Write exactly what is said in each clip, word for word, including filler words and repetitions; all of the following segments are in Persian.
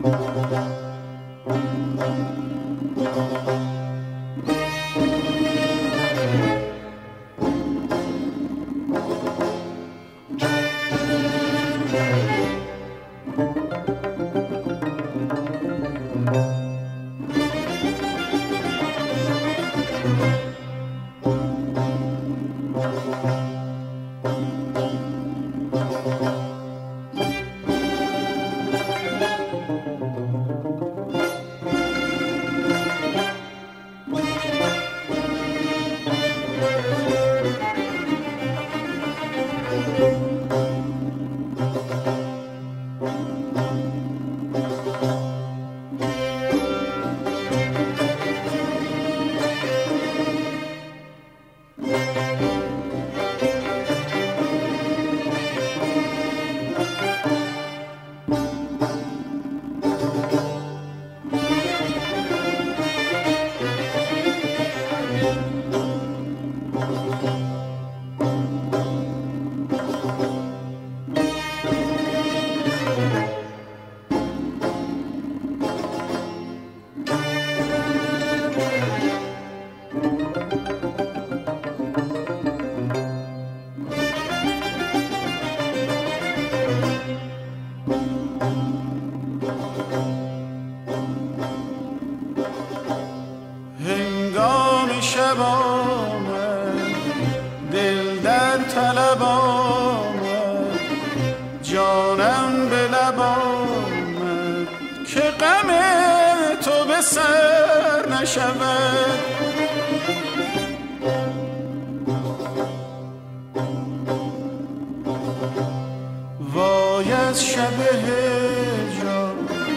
وای از شب هجران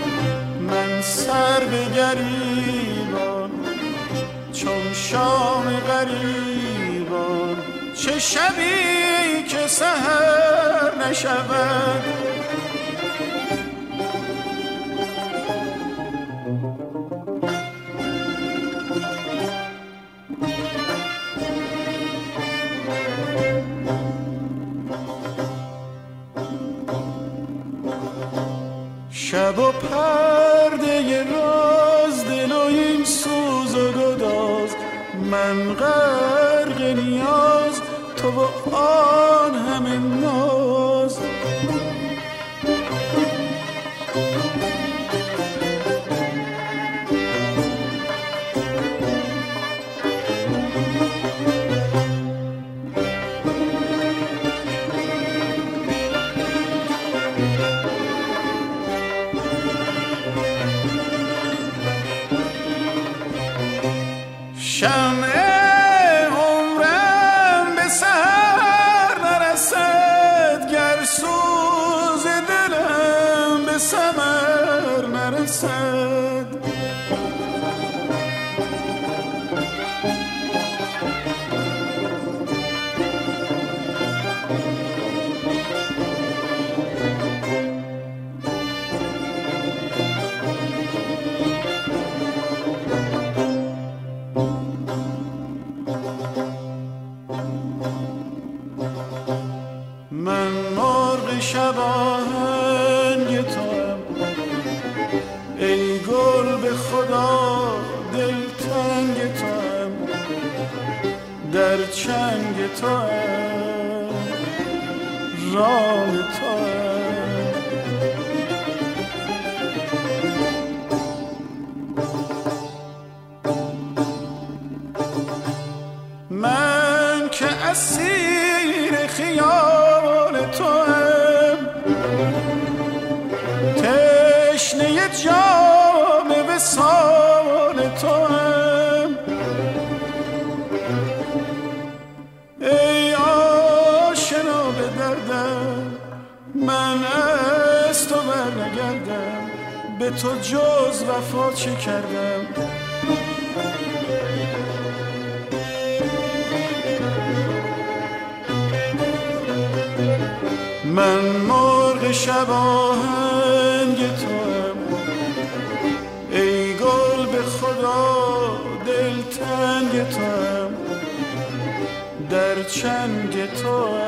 من سر به گریبان، چون شام غریبان چه شبی که سحر نشود. شب و پرده راز دل و این سوز و گداز، من غرق نیاز تو و آن همه ناز. شمع عمرم به سر نرسد، گر سوز دلم به ثمر نرسد. من مرغ شباهنگ توام، ای گل به خدا دلتنگ توام، در چنگ توام راه توام. من که اسیر خیال توام، تشنه جام وصال توام. ای آشنا به دردم، من از تو برنگردم، به تو جز وفا چه کردم. من مرغ شباهنگ توام، ای گل به خدا دلتنگ توام، در چنگ تو